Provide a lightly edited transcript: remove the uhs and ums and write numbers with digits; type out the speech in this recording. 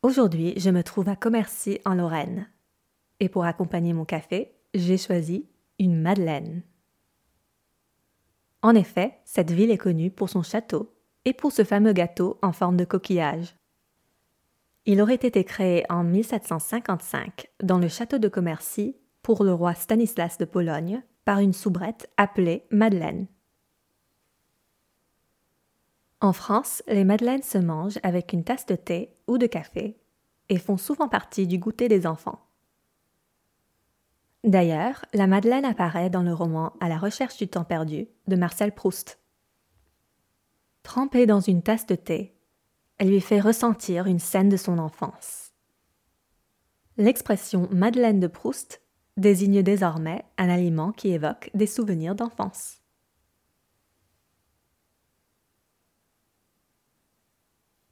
Aujourd'hui, je me trouve à Commercy en Lorraine. Et pour accompagner mon café, j'ai choisi une madeleine. En effet, cette ville est connue pour son château et pour ce fameux gâteau en forme de coquillage. Il aurait été créé en 1755 dans le château de Commercy pour le roi Stanislas de Pologne par une soubrette appelée madeleine. En France, les madeleines se mangent avec une tasse de thé ou de café et font souvent partie du goûter des enfants. D'ailleurs, la madeleine apparaît dans le roman À la recherche du temps perdu de Marcel Proust. Trempée dans une tasse de thé, elle lui fait ressentir une scène de son enfance. L'expression Madeleine de Proust désigne désormais un aliment qui évoque des souvenirs d'enfance.